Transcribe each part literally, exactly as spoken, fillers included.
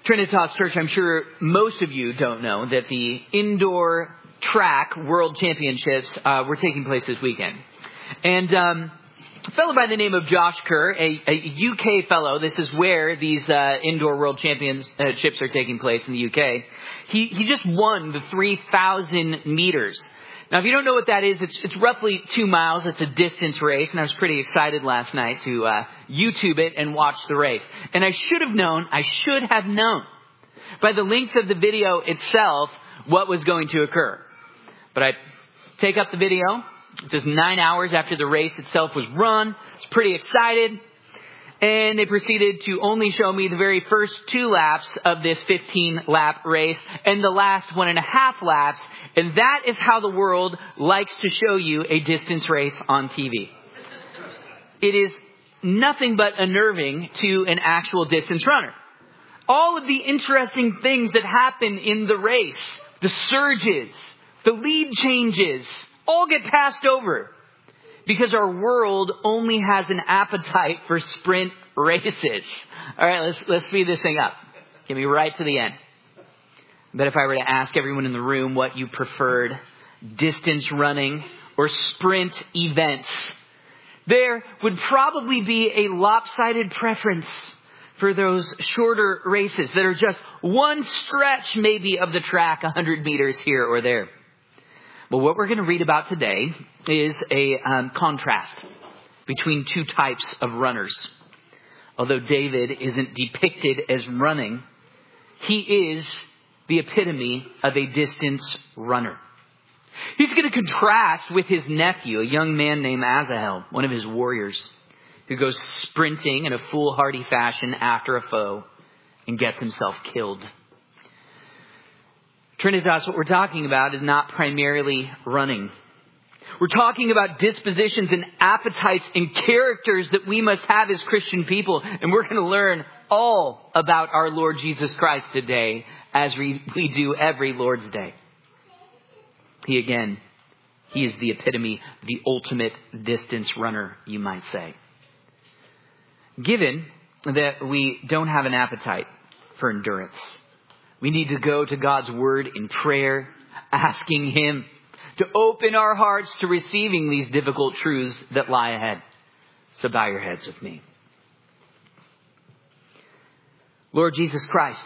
Trinitas Church, I'm sure most of you don't know that the indoor track world championships uh, were taking place this weekend. And um, a fellow by the name of Josh Kerr, a, a U K fellow, this is where these uh, indoor world championships are taking place in the U K. He, he just won the three thousand meters. Now, if you don't know what that is, it's, it's roughly two miles. It's a distance race, and I was pretty excited last night to uh, YouTube it and watch the race. And I should have known, I should have known by the length of the video itself what was going to occur. But I take up the video just nine hours after the race itself was run. I was pretty excited. And they proceeded to only show me the very first two laps of this fifteen lap race and the last one and a half laps. And that is how the world likes to show you a distance race on T V. It is nothing but unnerving to an actual distance runner. All of the interesting things that happen in the race, the surges, the lead changes, all get passed over. Because our world only has an appetite for sprint races. All right, let's let's speed this thing up. Get me right to the end. But if I were to ask everyone in the room what you preferred, distance running or sprint events, there would probably be a lopsided preference for those shorter races that are just one stretch maybe of the track, one hundred meters here or there. Well, what we're going to read about today is a um, contrast between two types of runners. Although David isn't depicted as running, he is the epitome of a distance runner. He's going to contrast with his nephew, a young man named Asahel, one of his warriors, who goes sprinting in a foolhardy fashion after a foe and gets himself killed. Trinitas, what we're talking about is not primarily running. We're talking about dispositions and appetites and characters that we must have as Christian people. And we're going to learn all about our Lord Jesus Christ today, as we, we do every Lord's Day. He again, he is the epitome, the ultimate distance runner, you might say. Given that we don't have an appetite for endurance, we need to go to God's word in prayer, asking him to open our hearts to receiving these difficult truths that lie ahead. So bow your heads with me. Lord Jesus Christ,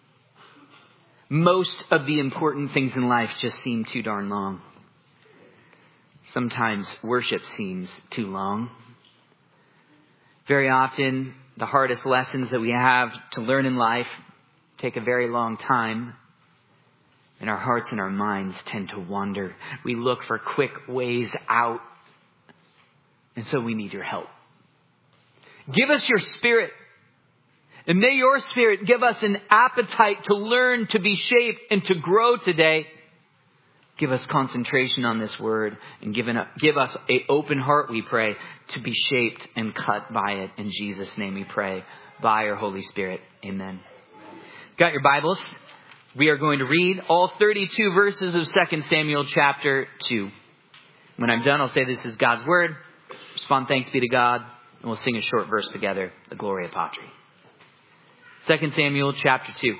most of the important things in life just seem too darn long. Sometimes worship seems too long. Very often, the hardest lessons that we have to learn in life take a very long time, and our hearts and our minds tend to wander. We look for quick ways out, and so we need your help. Give us your Spirit, and may your Spirit give us an appetite to learn, to be shaped, and to grow today. Give us concentration on this word, and give, an, give us an open heart, we pray, to be shaped and cut by it. In Jesus' name we pray, by your Holy Spirit. Amen. Got your Bibles? We are going to read all thirty-two verses of Second Samuel chapter two. When I'm done, I'll say this is God's word. Respond, thanks be to God. And we'll sing a short verse together, the Gloria Patri. Second Samuel chapter two.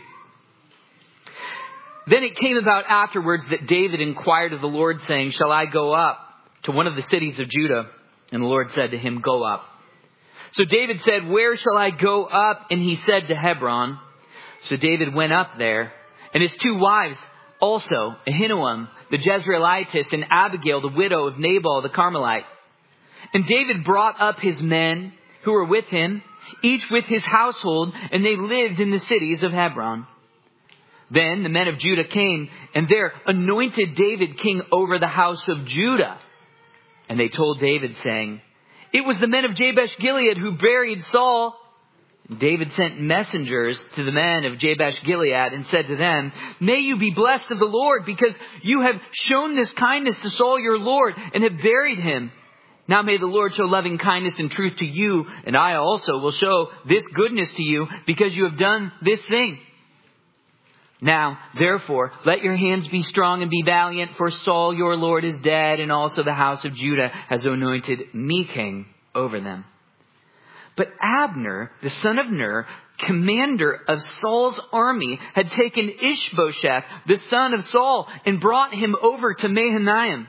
Then it came about afterwards that David inquired of the Lord, saying, shall I go up to one of the cities of Judah? And the Lord said to him, go up. So David said, where shall I go up? And he said, to Hebron. So David went up there, and his two wives also, Ahinoam the Jezreelitess and Abigail the widow of Nabal the Carmelite. And David brought up his men who were with him, each with his household, and they lived in the cities of Hebron. Then the men of Judah came, and there anointed David king over the house of Judah. And they told David, saying, it was the men of Jabesh Gilead who buried Saul. David sent messengers to the men of Jabesh Gilead and said to them, may you be blessed of the Lord, because you have shown this kindness to Saul your Lord and have buried him. Now may the Lord show loving kindness and truth to you, and I also will show this goodness to you, because you have done this thing. Now, therefore, let your hands be strong and be valiant, for Saul your Lord is dead, and also the house of Judah has anointed me king over them. But Abner, the son of Ner, commander of Saul's army, had taken Ishbosheth, the son of Saul, and brought him over to Mahanaim.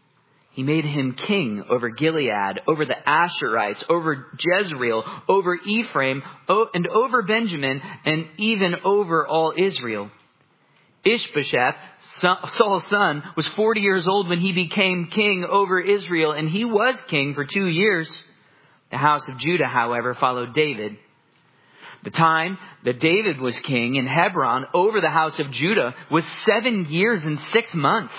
He made him king over Gilead, over the Asherites, over Jezreel, over Ephraim, and over Benjamin, and even over all Israel. Ishbosheth, Saul's son, was forty years old when he became king over Israel, and he was king for two years. The house of Judah, however, followed David. The time that David was king in Hebron over the house of Judah was seven years and six months.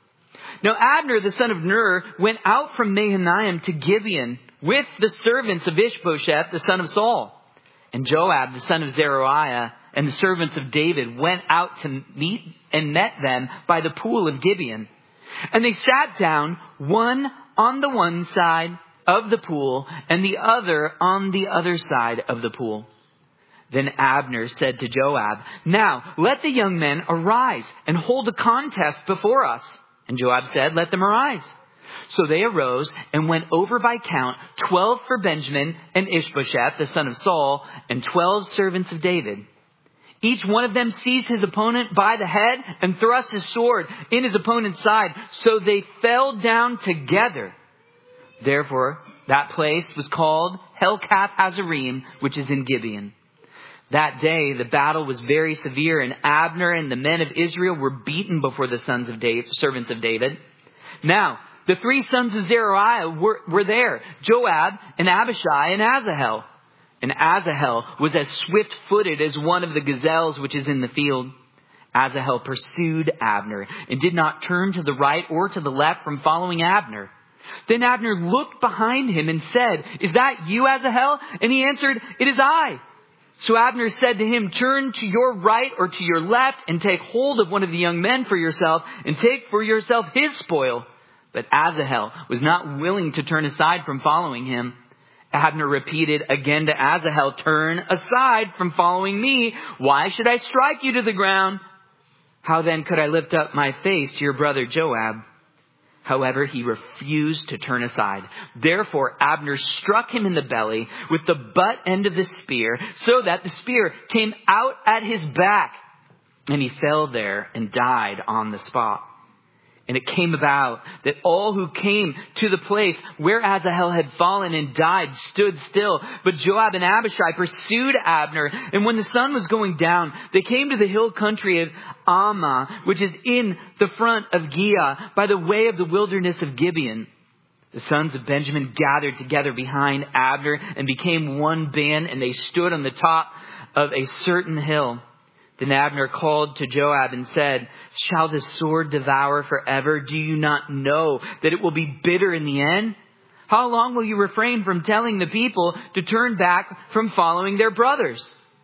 Now Abner, the son of Ner, went out from Mahanaim to Gibeon with the servants of Ishbosheth, the son of Saul. And Joab, the son of Zeruiah, and the servants of David went out to meet and met them by the pool of Gibeon. And they sat down, one on the one side of the pool and the other on the other side of the pool. Then Abner said to Joab, "Now let the young men arise and hold a contest before us." And Joab said, "Let them arise." So they arose and went over by count, twelve for Benjamin and Ishbosheth, the son of Saul, and twelve servants of David. Each one of them seized his opponent by the head and thrust his sword in his opponent's side. So they fell down together. Therefore, that place was called Helkath Hazarim, which is in Gibeon. That day, the battle was very severe, and Abner and the men of Israel were beaten before the sons of David, servants of David. Now, the three sons of Zeruiah were, were there, Joab and Abishai and Asahel. And Asahel was as swift-footed as one of the gazelles which is in the field. Asahel pursued Abner and did not turn to the right or to the left from following Abner. Then Abner looked behind him and said, "Is that you, Asahel?" And he answered, "It is I." So Abner said to him, "Turn to your right or to your left and take hold of one of the young men for yourself and take for yourself his spoil." But Asahel was not willing to turn aside from following him. Abner repeated again to Asahel, "Turn aside from following me. Why should I strike you to the ground? How then could I lift up my face to your brother Joab?" However, he refused to turn aside. Therefore, Abner struck him in the belly with the butt end of the spear, so that the spear came out at his back, and he fell there and died on the spot. And it came about that all who came to the place where Asahel had fallen and died stood still. But Joab and Abishai pursued Abner. And when the sun was going down, they came to the hill country of Ammah, which is in the front of Giah, by the way of the wilderness of Gibeon. The sons of Benjamin gathered together behind Abner and became one band, and they stood on the top of a certain hill. Then Abner called to Joab and said, "Shall the sword devour forever? Do you not know that it will be bitter in the end? How long will you refrain from telling the people to turn back from following their brothers?"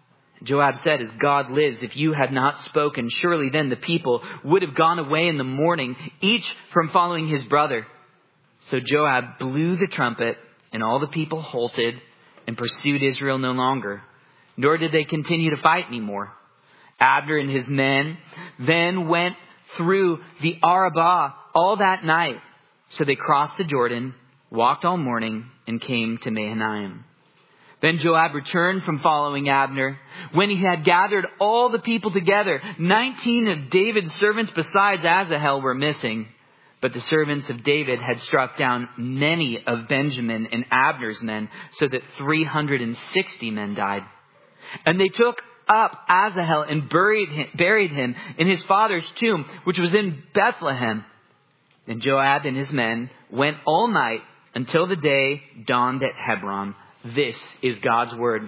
Joab said, "As God lives, if you had not spoken, surely then the people would have gone away in the morning, each from following his brother." So Joab blew the trumpet, and all the people halted and pursued Israel no longer, nor did they continue to fight anymore. Abner and his men then went through the Arabah all that night. So they crossed the Jordan, walked all morning, and came to Mahanaim. Then Joab returned from following Abner. When he had gathered all the people together, nineteen of David's servants besides Asahel were missing. But the servants of David had struck down many of Benjamin and Abner's men, so that three hundred sixty men died. And they took up Asahel and buried him, buried him in his father's tomb, which was in Bethlehem. Then Joab and his men went all night until the day dawned at Hebron. This is God's word.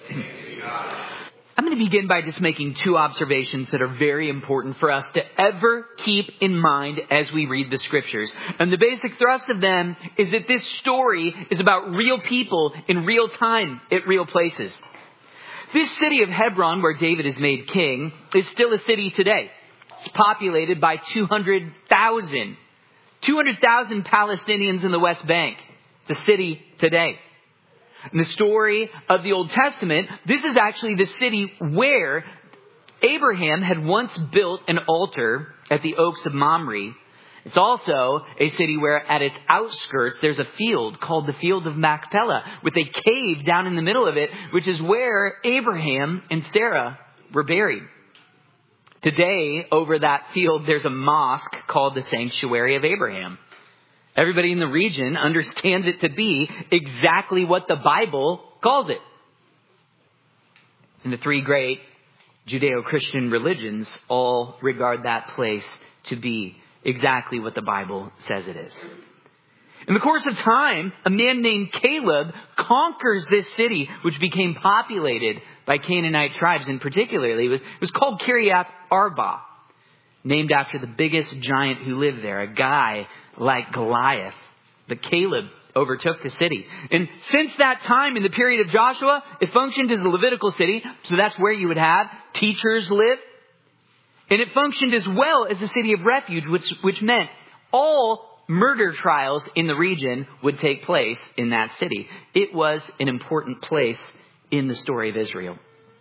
I'm going to begin by just making two observations that are very important for us to ever keep in mind as we read the scriptures. And the basic thrust of them is that this story is about real people in real time at real places. This city of Hebron, where David is made king, is still a city today. It's populated by two hundred thousand. two hundred thousand Palestinians in the West Bank. It's a city today. In the story of the Old Testament, this is actually the city where Abraham had once built an altar at the Oaks of Mamre. It's also a city where at its outskirts there's a field called the Field of Machpelah with a cave down in the middle of it, which is where Abraham and Sarah were buried. Today, over that field, there's a mosque called the Sanctuary of Abraham. Everybody in the region understands it to be exactly what the Bible calls it. And the three great Judeo-Christian religions all regard that place to be exactly what the Bible says it is. In the course of time, a man named Caleb conquers this city, which became populated by Canaanite tribes, and particularly it was, it was called Kiriath Arba, named after the biggest giant who lived there, a guy like Goliath. But Caleb overtook the city. And since that time, in the period of Joshua, it functioned as a Levitical city, so that's where you would have teachers live. And it functioned as well as a city of refuge, which, which meant all murder trials in the region would take place in that city. It was an important place in the story of Israel.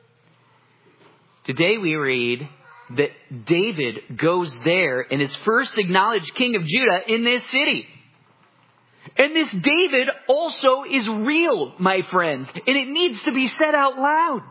Today we read that David goes there and is first acknowledged king of Judah in this city. And this David also is real, my friends, and it needs to be said out loud.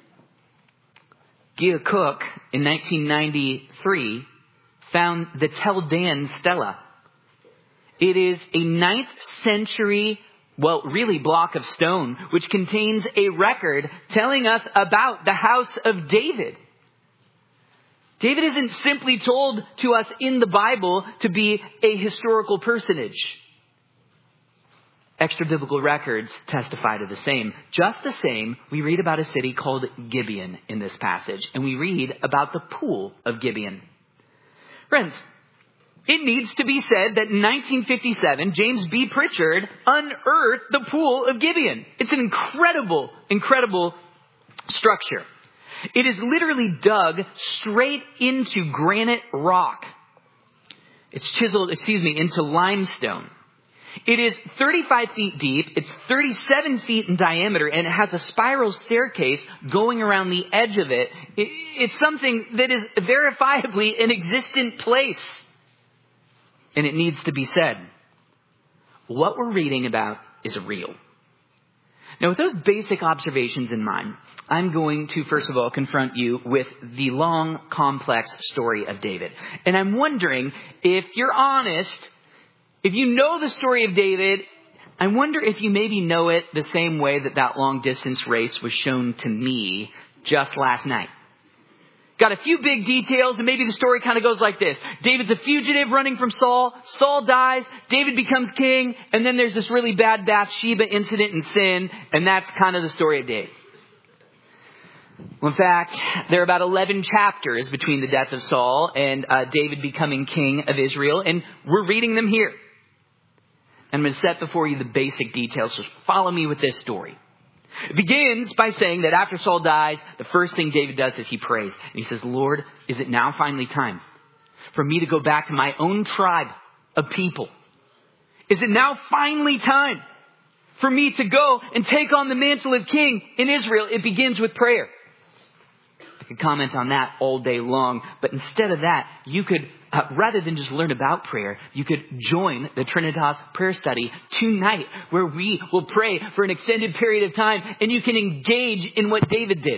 Gia Cook in nineteen ninety-three found the Tel Dan Stela. It is a ninth century, well, really block of stone, which contains a record telling us about the house of David. David isn't simply told to us in the Bible to be a historical personage. Extra biblical records testify to the same. Just the same, we read about a city called Gibeon in this passage, and we read about the pool of Gibeon. Friends, it needs to be said that in nineteen fifty-seven, James B. Pritchard unearthed the pool of Gibeon. It's an incredible, incredible structure. It is literally dug straight into granite rock. It's chiseled, excuse me, into limestone. It is thirty-five feet deep, it's thirty-seven feet in diameter, and it has a spiral staircase going around the edge of it. It's something that is verifiably an existent place. And it needs to be said. What we're reading about is real. Now, with those basic observations in mind, I'm going to, first of all, confront you with the long, complex story of David. And I'm wondering, if you're honest, if you know the story of David, I wonder if you maybe know it the same way that that long distance race was shown to me just last night. Got a few big details, and maybe the story kind of goes like this. David's a fugitive running from Saul. Saul dies. David becomes king. And then there's this really bad Bathsheba incident and sin. And that's kind of the story of David. Well, in fact, there are about eleven chapters between the death of Saul and uh, David becoming king of Israel. And we're reading them here. And I'm going to set before you the basic details. So follow me with this story. It begins by saying that after Saul dies, the first thing David does is he prays. And he says, Lord, is it now finally time for me to go back to my own tribe of people? Is it now finally time for me to go and take on the mantle of king in Israel? It begins with prayer. I could comment on that all day long. But instead of that, you could, uh, rather than just learn about prayer, you could join the Trinitas prayer study tonight, where we will pray for an extended period of time, and you can engage in what David did.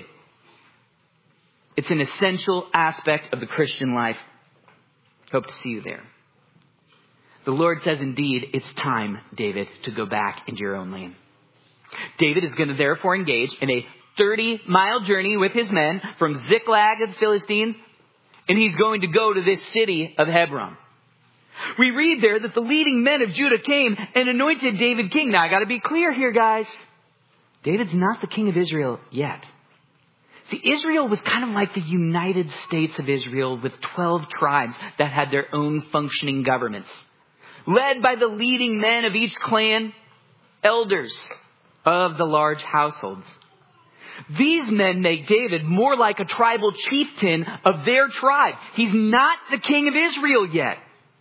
It's an essential aspect of the Christian life. Hope to see you there. The Lord says, indeed, it's time, David, to go back into your own land. David is going to therefore engage in a thirty-mile journey with his men from Ziklag of the Philistines, and he's going to go to this city of Hebron. We read there that the leading men of Judah came and anointed David king. Now, I got to be clear here, guys. David's not the king of Israel yet. See, Israel was kind of like the United States of Israel with twelve tribes that had their own functioning governments, led by the leading men of each clan, elders of the large households. These men make David more like a tribal chieftain of their tribe. He's not the king of Israel yet.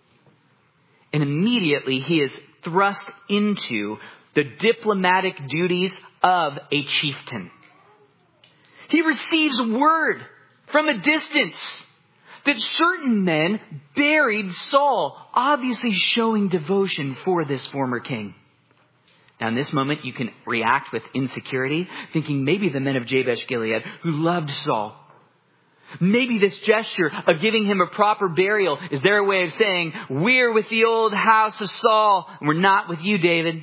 And immediately he is thrust into the diplomatic duties of a chieftain. He receives word from a distance that certain men buried Saul, obviously showing devotion for this former king. Now in this moment, you can react with insecurity, thinking maybe the men of Jabesh Gilead who loved Saul, maybe this gesture of giving him a proper burial is their way of saying, we're with the old house of Saul, and we're not with you, David.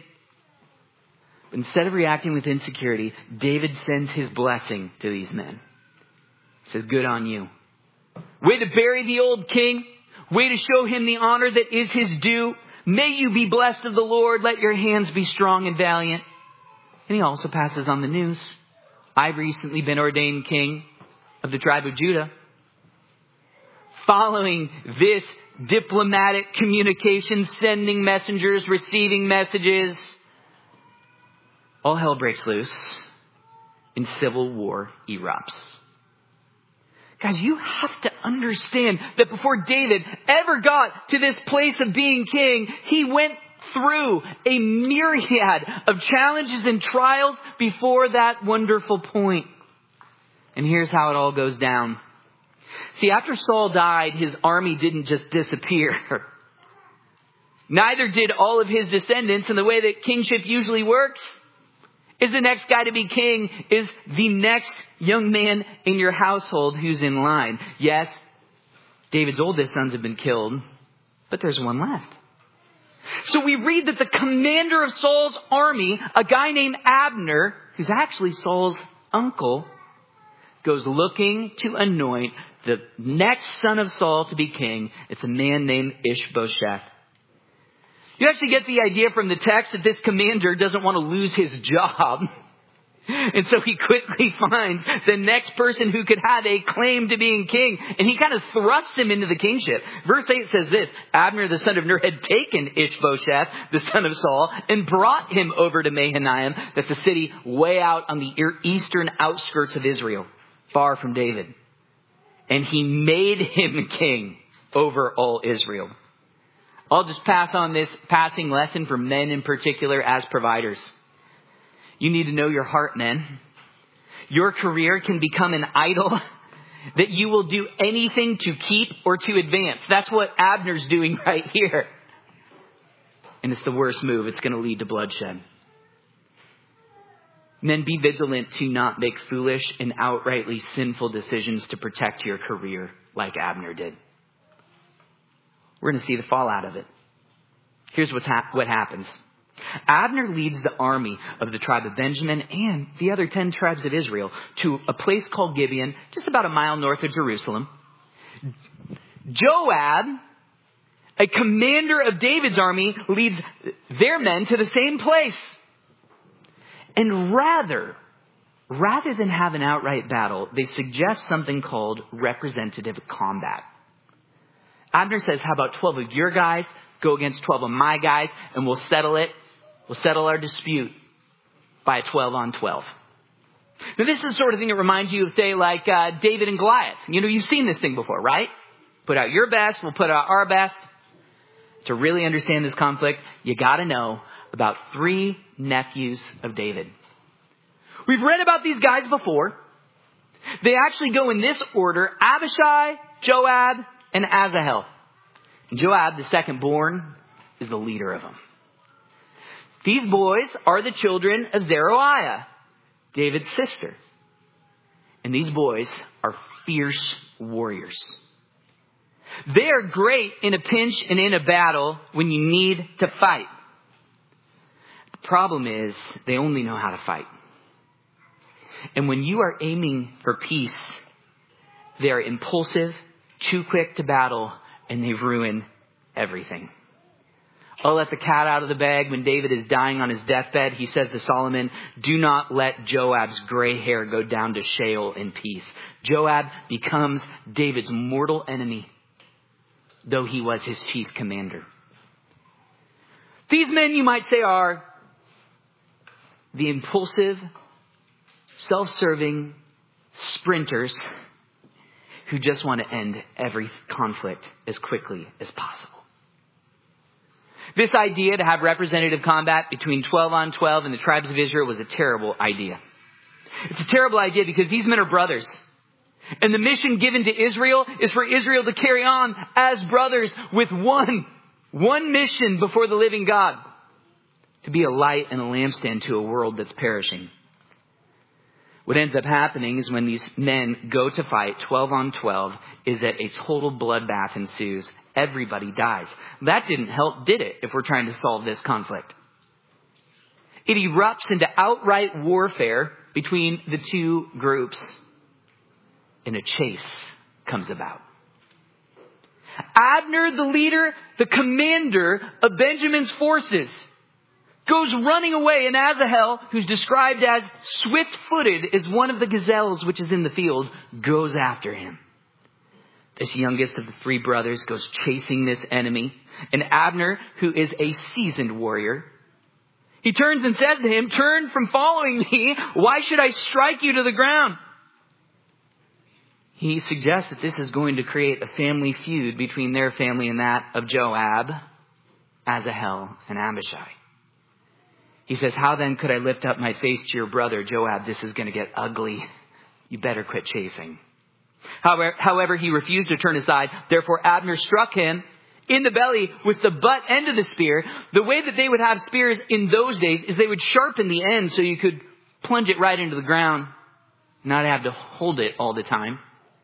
But instead of reacting with insecurity, David sends his blessing to these men. He says, good on you. Way to bury the old king. Way to show him the honor that is his due. May you be blessed of the Lord. Let your hands be strong and valiant. And he also passes on the news. I've recently been ordained king of the tribe of Judah. Following this diplomatic communication, sending messengers, receiving messages, all hell breaks loose and civil war erupts. Guys, you have to understand that before David ever got to this place of being king, he went through a myriad of challenges and trials before that wonderful point. And here's how it all goes down. See, after Saul died, his army didn't just disappear. Neither did all of his descendants. And the way that kingship usually works is the next guy to be king is the next young man in your household who's in line. Yes, David's oldest sons have been killed, but there's one left. So we read that the commander of Saul's army, a guy named Abner, who's actually Saul's uncle, goes looking to anoint the next son of Saul to be king. It's a man named Ishbosheth. You actually get the idea from the text that this commander doesn't want to lose his job. And so he quickly finds the next person who could have a claim to being king. And he kind of thrusts him into the kingship. Verse eight says this, Abner, the son of Ner, had taken Ishbosheth, the son of Saul, and brought him over to Mahanaim. That's a city way out on the eastern outskirts of Israel, far from David. And he made him king over all Israel. I'll just pass on this passing lesson for men in particular as providers. You need to know your heart, men. Your career can become an idol that you will do anything to keep or to advance. That's what Abner's doing right here. And it's the worst move. It's going to lead to bloodshed. Men, be vigilant to not make foolish and outrightly sinful decisions to protect your career like Abner did. We're going to see the fallout of it. Here's what's hap- what happens. Abner leads the army of the tribe of Benjamin and the other ten tribes of Israel to a place called Gibeon, just about a mile north of Jerusalem. Joab, a commander of David's army, leads their men to the same place. And rather, rather than have an outright battle, they suggest something called representative combat. Abner says, how about twelve of your guys go against twelve of my guys and we'll settle it. We'll settle our dispute by a twelve on twelve. Now, this is the sort of thing that reminds you of, say, like uh, David and Goliath. You know, you've seen this thing before, right? Put out your best. We'll put out our best. To really understand this conflict, you got to know about three nephews of David. We've read about these guys before. They actually go in this order: Abishai, Joab, and Asahel. And Joab, the second born, is the leader of them. These boys are the children of Zeruiah, David's sister. And these boys are fierce warriors. They are great in a pinch and in a battle when you need to fight. The problem is they only know how to fight. And when you are aiming for peace, they are impulsive, too quick to battle, and they ruin everything. I'll let the cat out of the bag. When David is dying on his deathbed, he says to Solomon, do not let Joab's gray hair go down to Sheol in peace. Joab becomes David's mortal enemy, though he was his chief commander. These men, you might say, are the impulsive, self-serving sprinters who just want to end every conflict as quickly as possible. This idea to have representative combat between twelve on twelve and the tribes of Israel was a terrible idea. It's a terrible idea because these men are brothers. And the mission given to Israel is for Israel to carry on as brothers with one, one mission before the living God. To be a light and a lampstand to a world that's perishing. What ends up happening is when these men go to fight twelve on twelve is that a total bloodbath ensues. Everybody dies. That didn't help, did it, if we're trying to solve this conflict? It erupts into outright warfare between the two groups. And a chase comes about. Abner, the leader, the commander of Benjamin's forces, goes running away, and Asahel, who's described as swift-footed as one of the gazelles which is in the field, goes after him. This youngest of the three brothers goes chasing this enemy. And Abner, who is a seasoned warrior, he turns and says to him, "Turn from following me. Why should I strike you to the ground?" He suggests that this is going to create a family feud between their family and that of Joab, Asahel, and Abishai. He says, "How then could I lift up my face to your brother, Joab? This is going to get ugly. You better quit chasing." However, however, he refused to turn aside. Therefore, Abner struck him in the belly with the butt end of the spear. The way that they would have spears in those days is they would sharpen the end so you could plunge it right into the ground, not have to hold it all the time.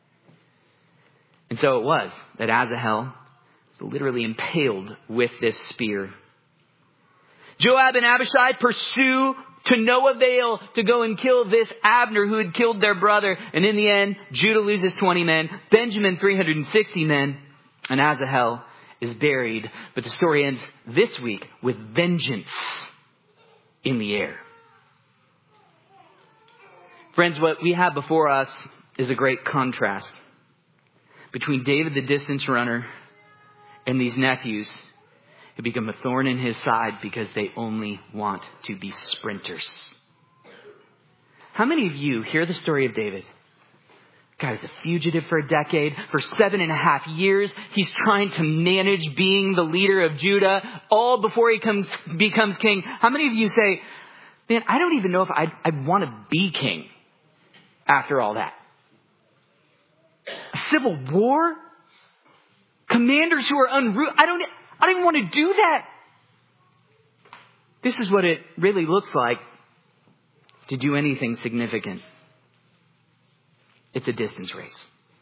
And so it was that Asahel was literally impaled with this spear. Joab and Abishai pursue to no avail to go and kill this Abner who had killed their brother. And in the end, Judah loses twenty men, Benjamin three hundred sixty men, and Asahel is buried. But the story ends this week with vengeance in the air. Friends, what we have before us is a great contrast between David, the distance runner, and these nephews who become a thorn in his side because they only want to be sprinters. How many of you hear the story of David? Guy was a fugitive for a decade. For seven and a half years, he's trying to manage being the leader of Judah, all before he comes, becomes king. How many of you say, "Man, I don't even know if I'd, I'd want to be king after all that"? A civil war? Commanders who are unruly? I don't, I don't even want to do that. This is what it really looks like to do anything significant. It's a distance race.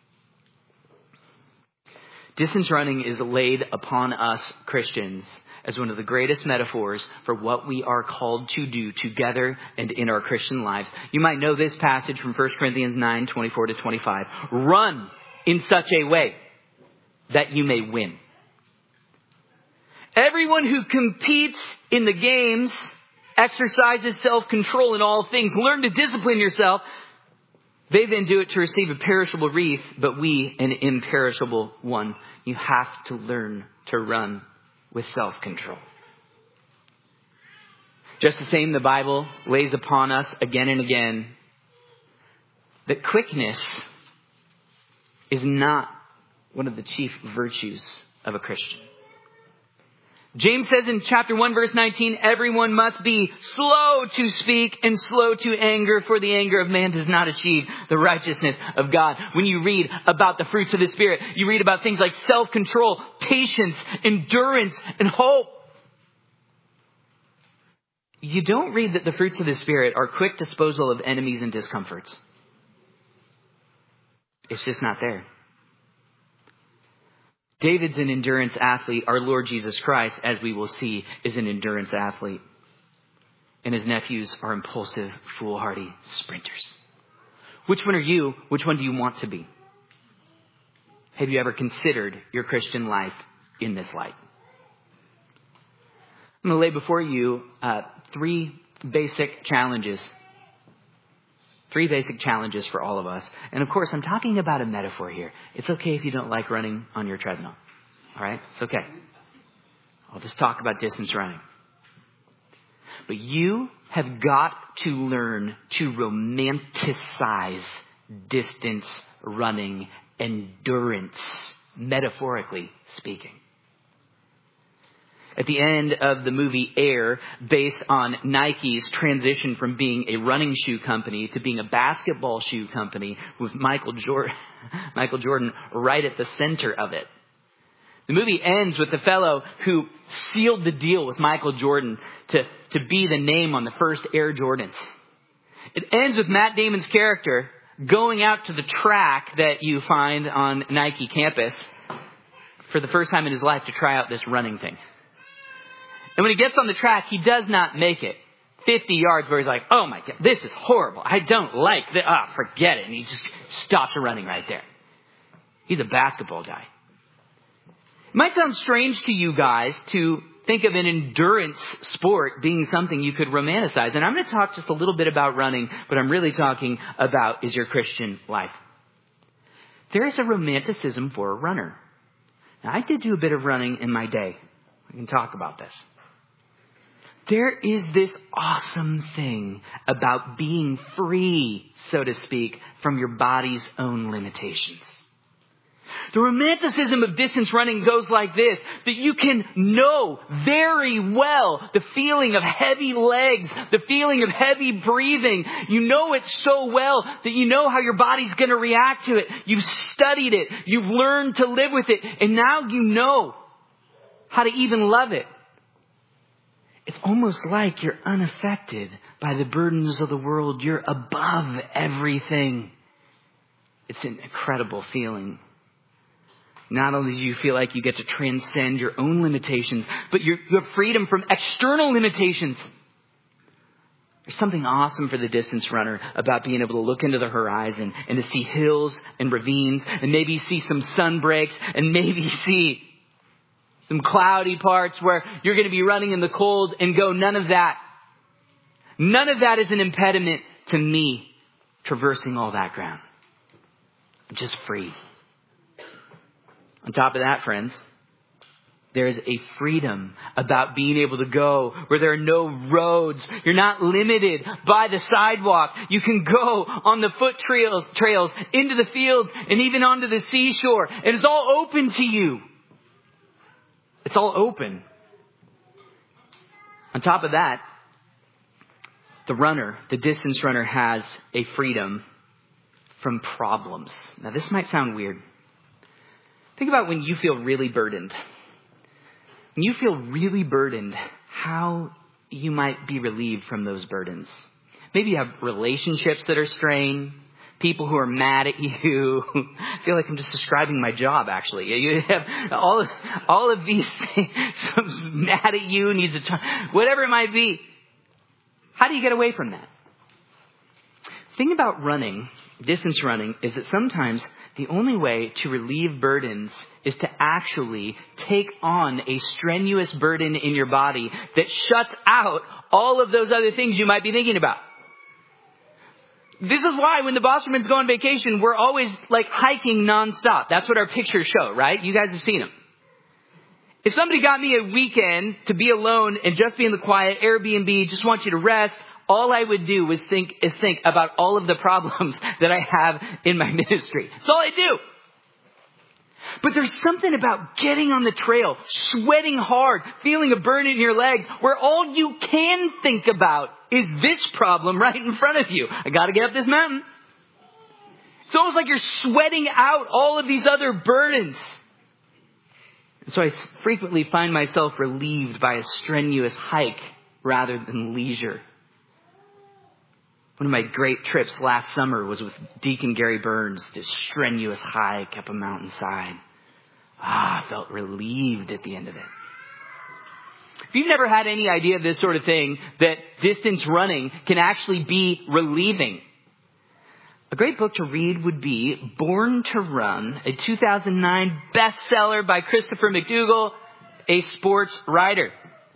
Distance running is laid upon us Christians as one of the greatest metaphors for what we are called to do together and in our Christian lives. You might know this passage from First Corinthians nine, twenty-four to twenty-five. Run in such a way that you may win. Everyone who competes in the games exercises self-control in all things. Learn to discipline yourself. They then do it to receive a perishable wreath, but we an imperishable one. You have to learn to run with self-control. Just the same, the Bible lays upon us again and again that quickness is not one of the chief virtues of a Christian. James says in chapter one, verse nineteen, everyone must be slow to speak and slow to anger, for the anger of man does not achieve the righteousness of God. When you read about the fruits of the Spirit, you read about things like self-control, patience, endurance, and hope. You don't read that the fruits of the Spirit are quick disposal of enemies and discomforts. It's just not there. David's an endurance athlete. Our Lord Jesus Christ, as we will see, is an endurance athlete. And his nephews are impulsive, foolhardy sprinters. Which one are you? Which one do you want to be? Have you ever considered your Christian life in this light? I'm going to lay before you uh, three basic challenges. Three basic challenges for all of us. And of course, I'm talking about a metaphor here. It's okay if you don't like running on your treadmill. All right? It's okay. I'll just talk about distance running. But you have got to learn to romanticize distance running, endurance, metaphorically speaking. at the end of the movie Air, based on Nike's transition from being a running shoe company to being a basketball shoe company with Michael Jordan, Michael Jordan right at the center of it. The movie ends with the fellow who sealed the deal with Michael Jordan to, to be the name on the first Air Jordans. It ends with Matt Damon's character going out to the track that you find on Nike campus for the first time in his life to try out this running thing. And when he gets on the track, he does not make it fifty yards where he's like, oh my God, this is horrible. I don't like this. Ah, oh, forget it. And he just stops running right there. He's a basketball guy. It might sound strange to you guys to think of an endurance sport being something you could romanticize. And I'm going to talk just a little bit about running. What I'm really talking about is your Christian life. There is a romanticism for a runner. Now, I did do a bit of running in my day. We can talk about this. There is this awesome thing about being free, so to speak, from your body's own limitations. The romanticism of distance running goes like this, that you can know very well the feeling of heavy legs, the feeling of heavy breathing. You know it so well that you know how your body's going to react to it. You've studied it. You've learned to live with it. And now you know how to even love it. It's almost like you're unaffected by the burdens of the world. You're above everything. It's an incredible feeling. Not only do you feel like you get to transcend your own limitations, but you're, you have freedom from external limitations. There's something awesome for the distance runner about being able to look into the horizon and to see hills and ravines and maybe see some sun breaks and maybe see some cloudy parts where you're going to be running in the cold and go, none of that. None of that is an impediment to me traversing all that ground. I'm just free. On top of that, friends, there's a freedom about being able to go where there are no roads. You're not limited by the sidewalk. You can go on the foot trails, trails into the fields and even onto the seashore. And it's all open to you. It's all open. On top of that, the runner, the distance runner, has a freedom from problems. Now, this might sound weird. Think about when you feel really burdened. When you feel really burdened, how you might be relieved from those burdens. Maybe you have relationships that are strained. People who are mad at you. I feel like I'm just describing my job, actually. You have all of, all of these things. Someone's mad at you, needs a time, whatever it might be. How do you get away from that? The thing about running, distance running, is that sometimes the only way to relieve burdens is to actually take on a strenuous burden in your body that shuts out all of those other things you might be thinking about. This is why when the Bossermans go on vacation, we're always like hiking nonstop. That's what our pictures show, right? You guys have seen them. If somebody got me a weekend to be alone and just be in the quiet, Airbnb, just want you to rest, all I would do was think is think about all of the problems that I have in my ministry. That's all I do. But there's something about getting on the trail, sweating hard, feeling a burn in your legs, where all you can think about is this problem right in front of you. I got to get up this mountain. It's almost like you're sweating out all of these other burdens. And so I frequently find myself relieved by a strenuous hike rather than leisure. One of my great trips last summer was with Deacon Gary Burns, this strenuous hike up a mountainside. Ah, I felt relieved at the end of it. If you've never had any idea of this sort of thing, that distance running can actually be relieving, a great book to read would be Born to Run, a two thousand nine bestseller by Christopher McDougall, a sports writer.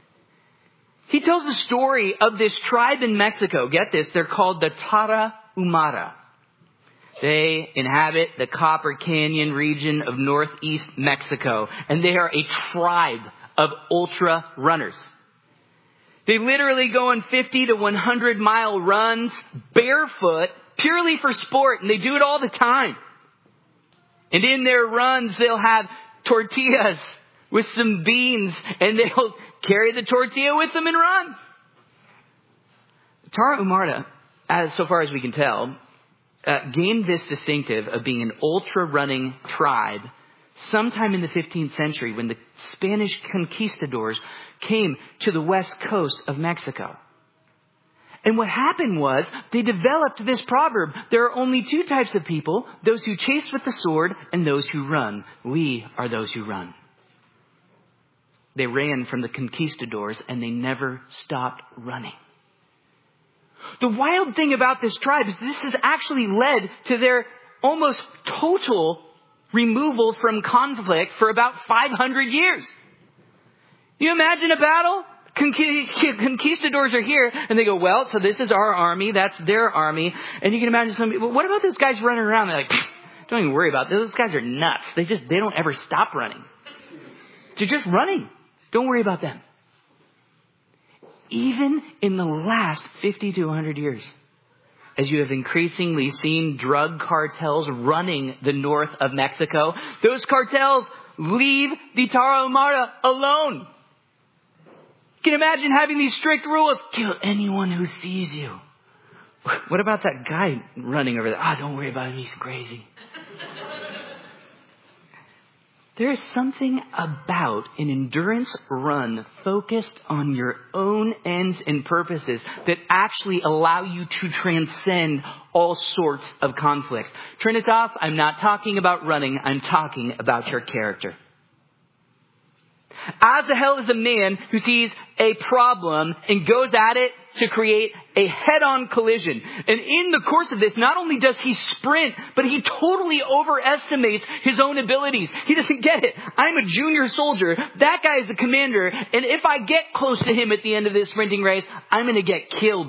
He tells the story of this tribe in Mexico. Get this, they're called the Tarahumara. They inhabit the Copper Canyon region of northeast Mexico, and they are a tribe of ultra runners. They literally go on fifty to one hundred mile runs barefoot, purely for sport, and they do it all the time. And in their runs, they'll have tortillas with some beans, and they'll carry the tortilla with them and run. Tara Umarta, as so far as we can tell, uh, gained this distinctive of being an ultra-running tribe sometime in the fifteenth century when the Spanish conquistadors came to the west coast of Mexico. And what happened was they developed this proverb. There are only two types of people, those who chase with the sword and those who run. We are those who run. They ran from the conquistadors and they never stopped running. The wild thing about this tribe is this has actually led to their almost total removal from conflict for about five hundred years. You imagine a battle? Conquistadors are here and they go, well, so this is our army. That's their army. And you can imagine some people, what about those guys running around? They're like, don't even worry about it. Those guys are nuts. They just, they don't ever stop running. They're just running. Don't worry about them. Even in the last fifty to one hundred years, as you have increasingly seen drug cartels running the north of Mexico, those cartels leave the Tarahumara alone. You can imagine having these strict rules. Kill anyone who sees you. What about that guy running over there? Ah, oh, don't worry about him. He's crazy. There is something about an endurance run focused on your own ends and purposes that actually allow you to transcend all sorts of conflicts. Trinitas, I'm not talking about running. I'm talking about your character. Asahel is a man who sees a problem and goes at it to create a head-on collision. And in the course of this, not only does he sprint, but he totally overestimates his own abilities. He doesn't get it. I'm a junior soldier. That guy is a commander. And if I get close to him at the end of this sprinting race, I'm going to get killed.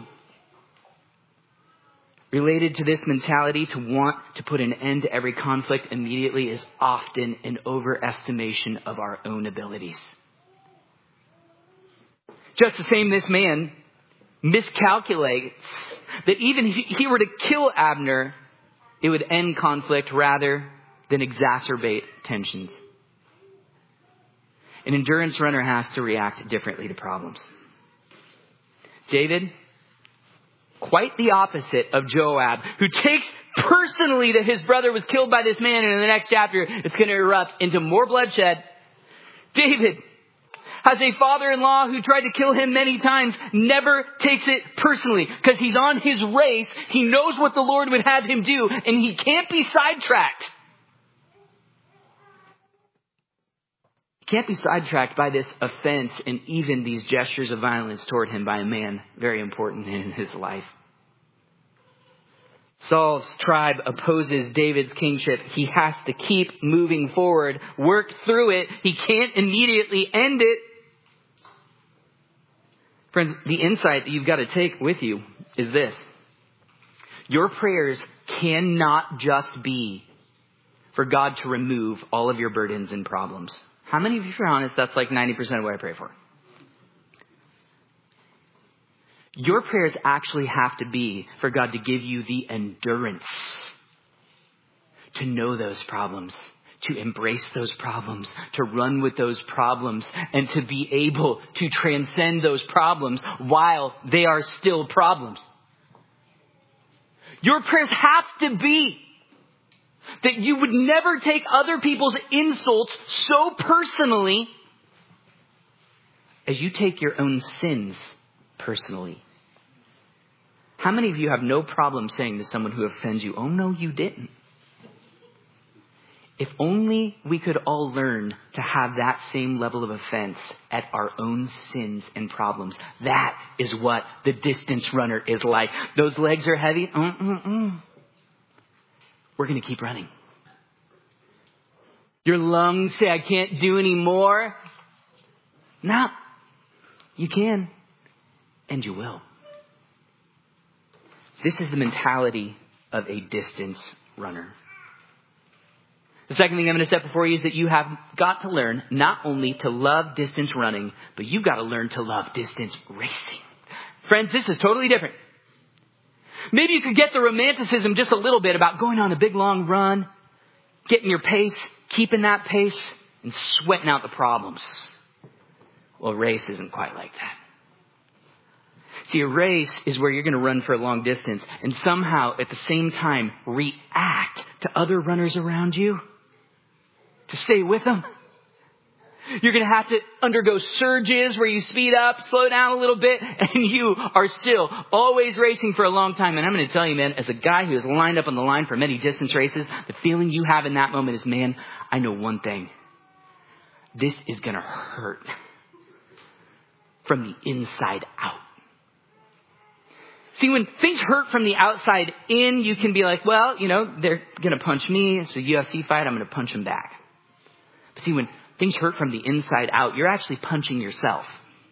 Related to this mentality to want to put an end to every conflict immediately is often an overestimation of our own abilities. Just the same, this man miscalculates that even if he were to kill Abner, it would end conflict rather than exacerbate tensions. An endurance runner has to react differently to problems. David, quite the opposite of Joab, who takes personally that his brother was killed by this man, and in the next chapter it's going to erupt into more bloodshed. David has a father-in-law who tried to kill him many times, never takes it personally because he's on his race. He knows what the Lord would have him do, and he can't be sidetracked. He can't be sidetracked by this offense and even these gestures of violence toward him by a man very important in his life. Saul's tribe opposes David's kingship. He has to keep moving forward, work through it. He can't immediately end it. Friends, the insight that you've got to take with you is this. Your prayers cannot just be for God to remove all of your burdens and problems. How many of you, if you're honest, that's like ninety percent of what I pray for? Your prayers actually have to be for God to give you the endurance to know those problems, to embrace those problems, to run with those problems, and to be able to transcend those problems while they are still problems. Your prayers have to be that you would never take other people's insults so personally as you take your own sins personally. How many of you have no problem saying to someone who offends you, oh no, you didn't? If only we could all learn to have that same level of offense at our own sins and problems. That is what the distance runner is like. Those legs are heavy. Mm-mm-mm. We're going to keep running. Your lungs say, I can't do any more. No, you can. And you will. This is the mentality of a distance runner. The second thing I'm going to set before you is that you have got to learn not only to love distance running, but you've got to learn to love distance racing. Friends, this is totally different. Maybe you could get the romanticism just a little bit about going on a big long run, getting your pace, keeping that pace, and sweating out the problems. Well, a race isn't quite like that. See, a race is where you're going to run for a long distance and somehow at the same time react to other runners around you to stay with them. You're going to have to undergo surges where you speed up, slow down a little bit, and you are still always racing for a long time. And I'm going to tell you, man, as a guy who has lined up on the line for many distance races, the feeling you have in that moment is, man, I know one thing. This is going to hurt from the inside out. See, when things hurt from the outside in, you can be like, well, you know, they're going to punch me. It's a U F C fight. I'm going to punch them back. But see, when things hurt from the inside out, you're actually punching yourself.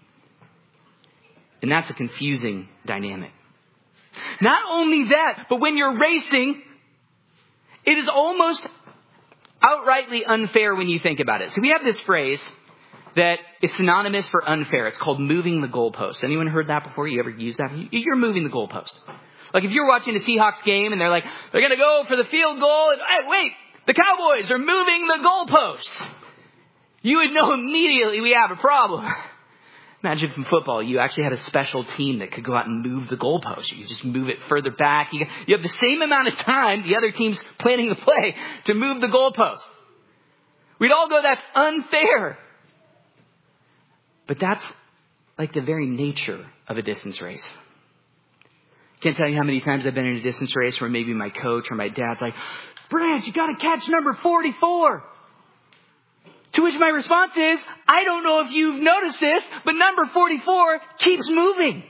And that's a confusing dynamic. Not only that, but when you're racing, it is almost outrightly unfair when you think about it. So we have this phrase that is synonymous for unfair. It's called moving the goalpost. Anyone heard that before? You ever used that? You're moving the goalpost. Like if you're watching a Seahawks game and they're like, they're going to go for the field goal. And hey, wait, the Cowboys are moving the goalposts. You would know immediately we have a problem. Imagine from football, you actually had a special team that could go out and move the goalpost. You could just move it further back. You, you have the same amount of time, the other team's planning the play, to move the goalpost. We'd all go, that's unfair. But that's like the very nature of a distance race. Can't tell you how many times I've been in a distance race where maybe my coach or my dad's like, Branch, you got to catch number forty-four. To which my response is, I don't know if you've noticed this, but number forty-four keeps moving.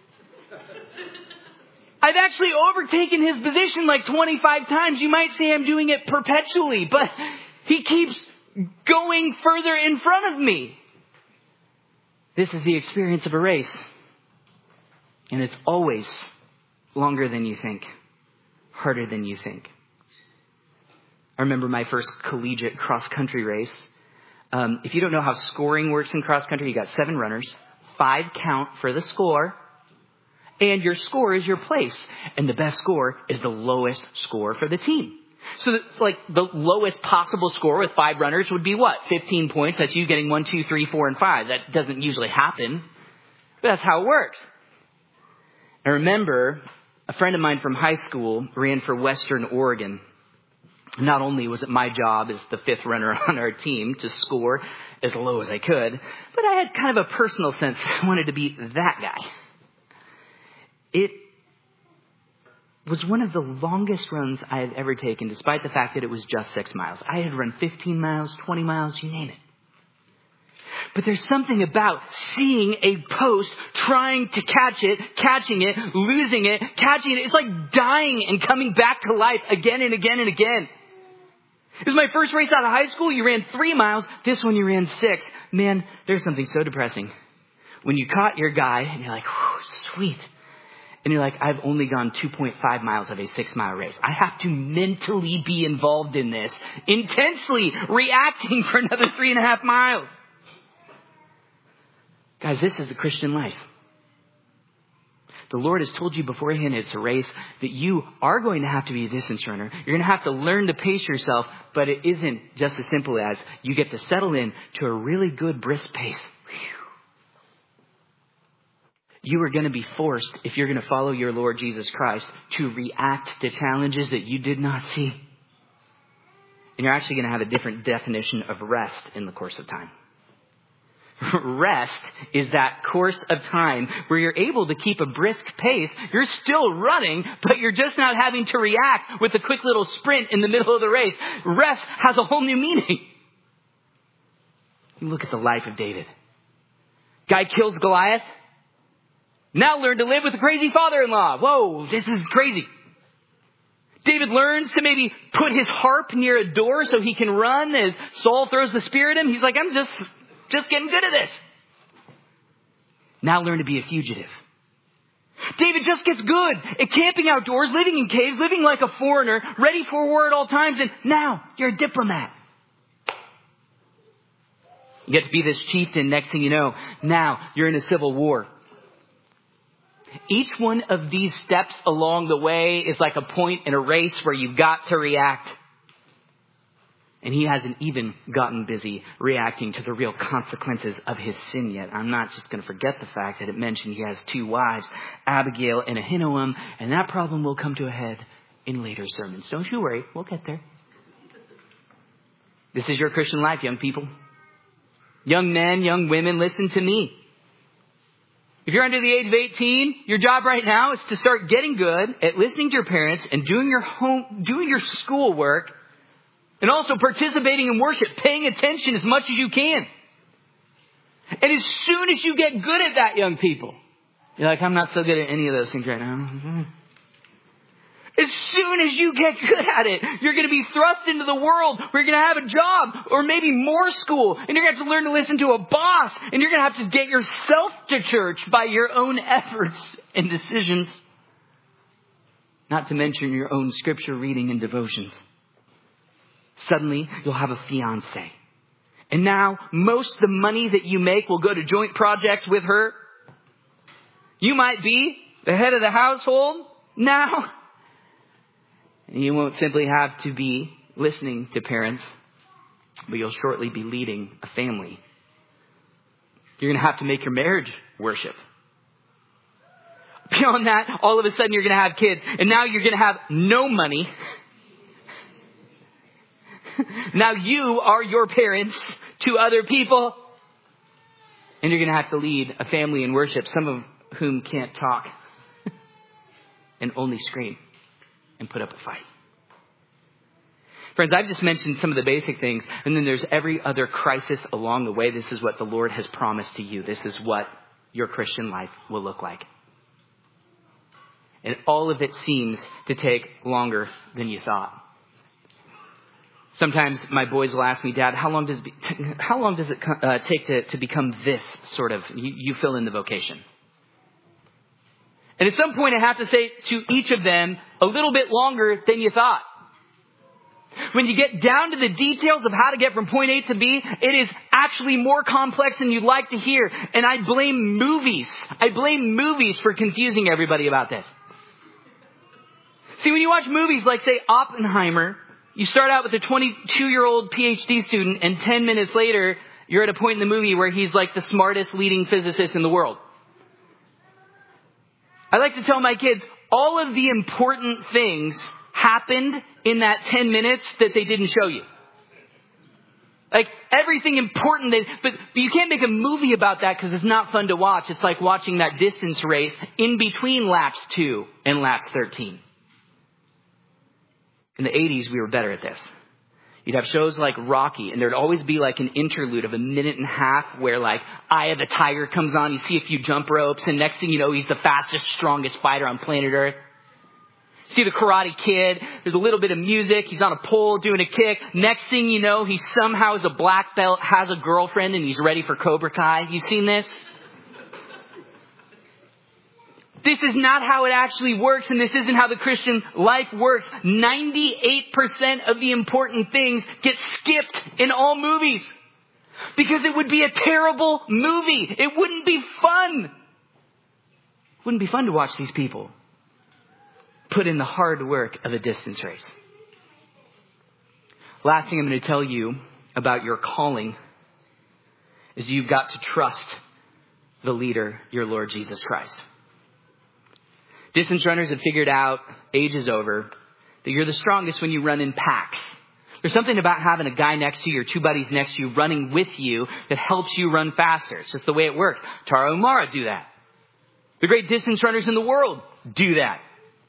I've actually overtaken his position like twenty-five times. You might say I'm doing it perpetually, but he keeps going further in front of me. This is the experience of a race. And it's always longer than you think, harder than you think. I remember my first collegiate cross-country race. Um, if you don't know how scoring works in cross-country, you got seven runners, five count for the score, and your score is your place. And the best score is the lowest score for the team. So that, like the lowest possible score with five runners would be what? fifteen points. That's you getting one, two, three, four, and five. That doesn't usually happen. But that's how it works. I remember a friend of mine from high school ran for Western Oregon. Not only was it my job as the fifth runner on our team to score as low as I could, but I had kind of a personal sense I wanted to be that guy. It was one of the longest runs I had ever taken, despite the fact that it was just six miles. I had run fifteen miles, twenty miles, you name it. But there's something about seeing a post, trying to catch it, catching it, losing it, catching it. It's like dying and coming back to life again and again and again. It was my first race out of high school. You ran three miles. This one you ran six. Man, there's something so depressing. When you caught your guy and you're like, sweet. And you're like, I've only gone two point five miles of a six mile race. I have to mentally be involved in this, intensely reacting for another three and a half miles. Guys, this is the Christian life. The Lord has told you beforehand it's a race that you are going to have to be a distance runner. You're going to have to learn to pace yourself, but it isn't just as simple as you get to settle in to a really good brisk pace. You are going to be forced, if you're going to follow your Lord Jesus Christ, to react to challenges that you did not see. And you're actually going to have a different definition of rest in the course of time. Rest is that course of time where you're able to keep a brisk pace. You're still running, but you're just not having to react with a quick little sprint in the middle of the race. Rest has a whole new meaning. Look at the life of David. Guy kills Goliath. Now learn to live with a crazy father-in-law. Whoa, this is crazy. David learns to maybe put his harp near a door so he can run as Saul throws the spear at him. He's like, I'm just... Just getting good at this. Now learn to be a fugitive. David just gets good at camping outdoors, living in caves, living like a foreigner, ready for war at all times. And now you're a diplomat. You get to be this chieftain. Next thing you know, now you're in a civil war. Each one of these steps along the way is like a point in a race where you've got to react. And he hasn't even gotten busy reacting to the real consequences of his sin yet. I'm not just going to forget the fact that it mentioned he has two wives, Abigail and Ahinoam, and that problem will come to a head in later sermons. Don't you worry, we'll get there. This is your Christian life, young people. Young men, young women, listen to me. If you're under the age of eighteen, your job right now is to start getting good at listening to your parents and doing your home, doing your schoolwork, and also participating in worship, paying attention as much as you can. And as soon as you get good at that, young people, you're like, I'm not so good at any of those things right now. As soon as you get good at it, you're going to be thrust into the world where you're going to have a job or maybe more school. And you're going to have to learn to listen to a boss. And you're going to have to get yourself to church by your own efforts and decisions. Not to mention your own scripture reading and devotions. Suddenly, you'll have a fiance. And now, most of the money that you make will go to joint projects with her. You might be the head of the household now. And you won't simply have to be listening to parents, but you'll shortly be leading a family. You're going to have to make your marriage worship. Beyond that, all of a sudden you're going to have kids. And now you're going to have no money. Now you are your parents to other people. And you're going to have to lead a family in worship, some of whom can't talk and only scream and put up a fight. Friends, I've just mentioned some of the basic things, and then there's every other crisis along the way. This is what the Lord has promised to you. This is what your Christian life will look like. And all of it seems to take longer than you thought. Sometimes my boys will ask me, Dad, how long does it, how long does it uh, take to, to become this sort of, you, you fill in the vocation. And at some point I have to say to each of them, a little bit longer than you thought. When you get down to the details of how to get from point A to B, it is actually more complex than you'd like to hear. And I blame movies. I blame movies for confusing everybody about this. See, when you watch movies like, say, Oppenheimer, you start out with a twenty-two-year-old P H D student, and ten minutes later, you're at a point in the movie where he's like the smartest leading physicist in the world. I like to tell my kids, all of the important things happened in that ten minutes that they didn't show you. Like everything important, that, but, but you can't make a movie about that because it's not fun to watch. It's like watching that distance race in between laps two and laps thirteen. In the eighties, we were better at this. You'd have shows like Rocky, and there'd always be like an interlude of a minute and a half where like Eye of the Tiger comes on. You see a few jump ropes, and next thing you know, he's the fastest, strongest fighter on planet Earth. See the Karate Kid. There's a little bit of music. He's on a pole doing a kick. Next thing you know, he somehow is a black belt, has a girlfriend, and he's ready for Cobra Kai. You seen this? This is not how it actually works, and this isn't how the Christian life works. ninety-eight percent of the important things get skipped in all movies. Because it would be a terrible movie. It wouldn't be fun. It wouldn't be fun to watch these people put in the hard work of a distance race. Last thing I'm going to tell you about your calling is you've got to trust the leader, your Lord Jesus Christ. Distance runners have figured out ages over that you're the strongest when you run in packs. There's something about having a guy next to you or two buddies next to you running with you that helps you run faster. It's just the way it works. Tara and Mara do that. The great distance runners in the world do that.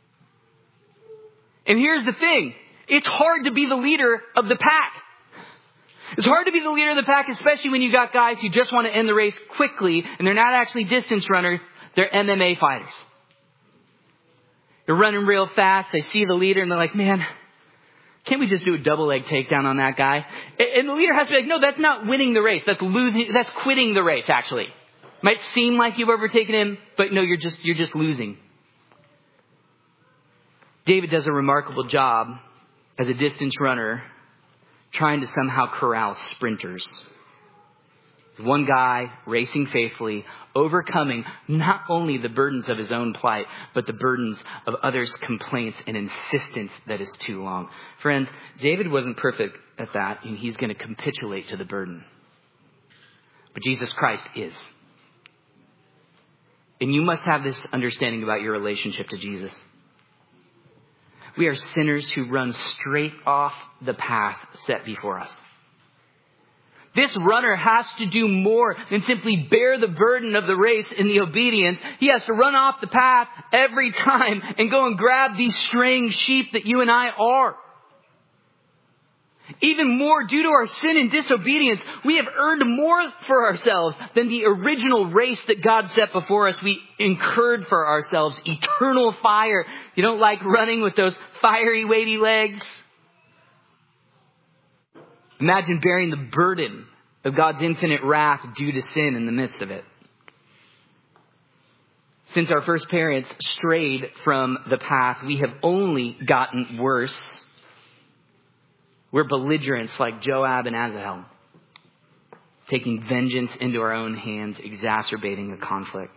And here's the thing. It's hard to be the leader of the pack. It's hard to be the leader of the pack, especially when you got guys who just want to end the race quickly, and they're not actually distance runners, they're M M A fighters. They're running real fast, they see the leader, and they're like, man, can't we just do a double leg takedown on that guy? And the leader has to be like, no, that's not winning the race. That's losing, that's quitting the race, actually. Might seem like you've overtaken him, but no, you're just, you're just losing. David does a remarkable job as a distance runner trying to somehow corral sprinters One guy racing faithfully, overcoming not only the burdens of his own plight, but the burdens of others' complaints and insistence that is too long. Friends, David wasn't perfect at that, and he's going to capitulate to the burden. But Jesus Christ is. And you must have this understanding about your relationship to Jesus. We are sinners who run straight off the path set before us. This runner has to do more than simply bear the burden of the race in the obedience. He has to run off the path every time and go and grab these straying sheep that you and I are. Even more, due to our sin and disobedience, we have earned more for ourselves than the original race that God set before us. We incurred for ourselves eternal fire. You don't like running with those fiery, weighty legs? Imagine bearing the burden of God's infinite wrath due to sin in the midst of it. Since our first parents strayed from the path, we have only gotten worse. We're belligerents like Joab and Asahel, taking vengeance into our own hands, exacerbating the conflict.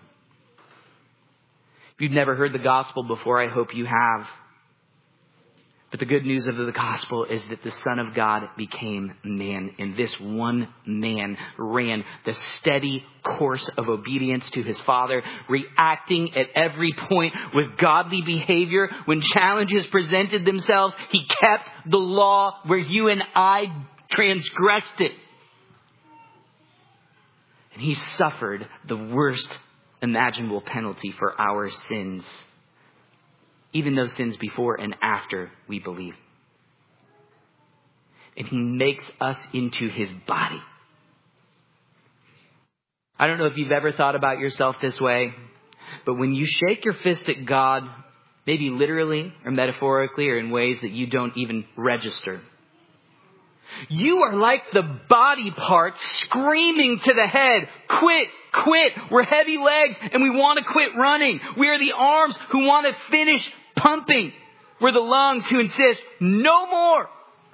If you've never heard the gospel before, I hope you have. But the good news of the gospel is that the Son of God became man. And this one man ran the steady course of obedience to his Father, reacting at every point with godly behavior. When challenges presented themselves, he kept the law where you and I transgressed it. And he suffered the worst imaginable penalty for our sins. Even those sins before and after we believe. And he makes us into his body. I don't know if you've ever thought about yourself this way, but when you shake your fist at God, maybe literally or metaphorically or in ways that you don't even register, you are like the body part screaming to the head, quit, quit. We're heavy legs and we want to quit running. We are the arms who want to finish pumping. We're the lungs who insist, no more.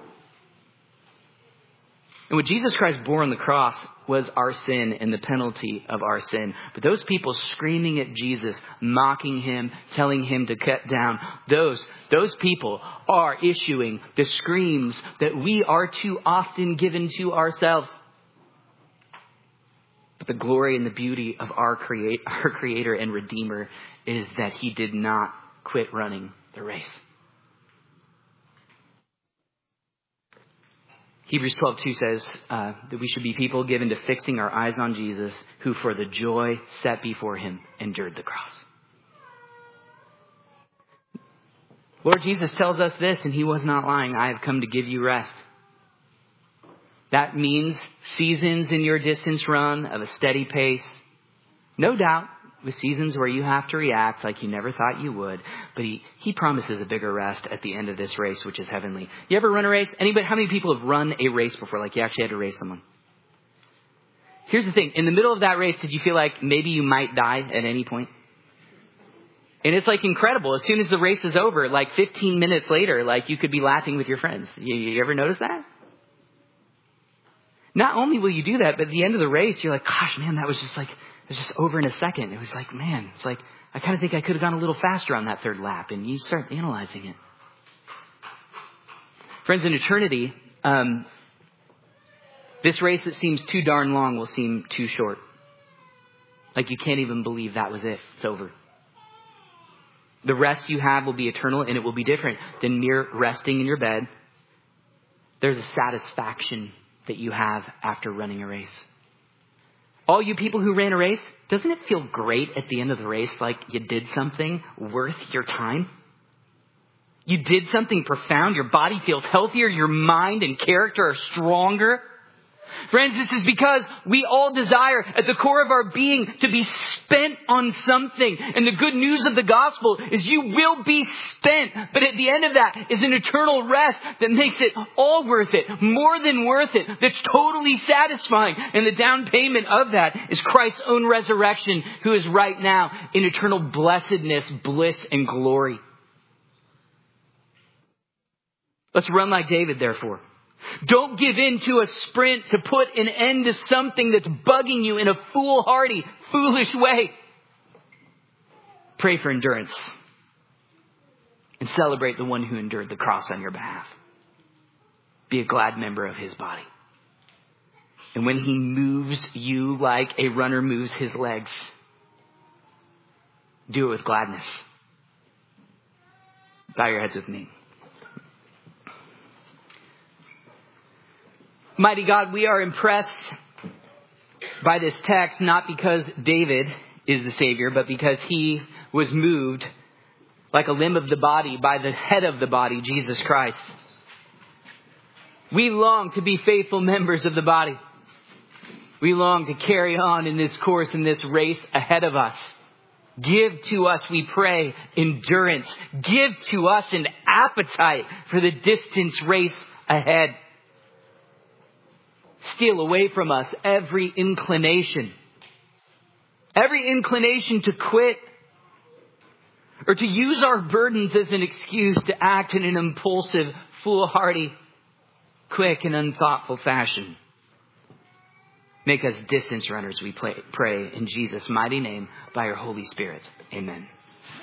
And what Jesus Christ bore on the cross was our sin and the penalty of our sin. But those people screaming at Jesus, mocking him, telling him to cut down, those, those people are issuing the screams that we are too often given to ourselves. But the glory and the beauty of our create, our Creator and Redeemer is that he did not quit running the race. Hebrews twelve two says uh, that we should be people given to fixing our eyes on Jesus, who for the joy set before him endured the cross. Lord Jesus tells us this, and he was not lying. I have come to give you rest. That means seasons in your distance run of a steady pace. No doubt, with seasons where you have to react like you never thought you would. But he, he promises a bigger rest at the end of this race, which is heavenly. You ever run a race? Anybody? How many people have run a race before? Like you actually had to race someone? Here's the thing. In the middle of that race, did you feel like maybe you might die at any point? And it's like incredible. As soon as the race is over, like fifteen minutes later, like you could be laughing with your friends. You, you ever notice that? Not only will you do that, but at the end of the race, you're like, gosh, man, that was just like, it was just over in a second. It was like, man, it's like, I kind of think I could have gone a little faster on that third lap. And you start analyzing it. Friends, in eternity, um, this race that seems too darn long will seem too short. Like you can't even believe that was it. It's over. The rest you have will be eternal, and it will be different than mere resting in your bed. There's a satisfaction that you have after running a race. All you people who ran a race, doesn't it feel great at the end of the race like you did something worth your time? You did something profound. Your body feels healthier. Your mind and character are stronger. Friends, this is because we all desire at the core of our being to be spent on something. And the good news of the gospel is you will be spent. But at the end of that is an eternal rest that makes it all worth it, more than worth it, that's totally satisfying. And the down payment of that is Christ's own resurrection, who is right now in eternal blessedness, bliss, and glory. Let's run like David, therefore. Don't give in to a sprint to put an end to something that's bugging you in a foolhardy, foolish way. Pray for endurance and celebrate the one who endured the cross on your behalf. Be a glad member of his body. And when he moves you like a runner moves his legs, do it with gladness. Bow your heads with me. Mighty God, we are impressed by this text, not because David is the Savior, but because he was moved like a limb of the body by the head of the body, Jesus Christ. We long to be faithful members of the body. We long to carry on in this course, in this race ahead of us. Give to us, we pray, endurance. Give to us an appetite for the distance race ahead. Steal away from us every inclination. Every inclination to quit. Or to use our burdens as an excuse to act in an impulsive, foolhardy, quick and unthoughtful fashion. Make us distance runners, we pray in Jesus' mighty name by your Holy Spirit. Amen.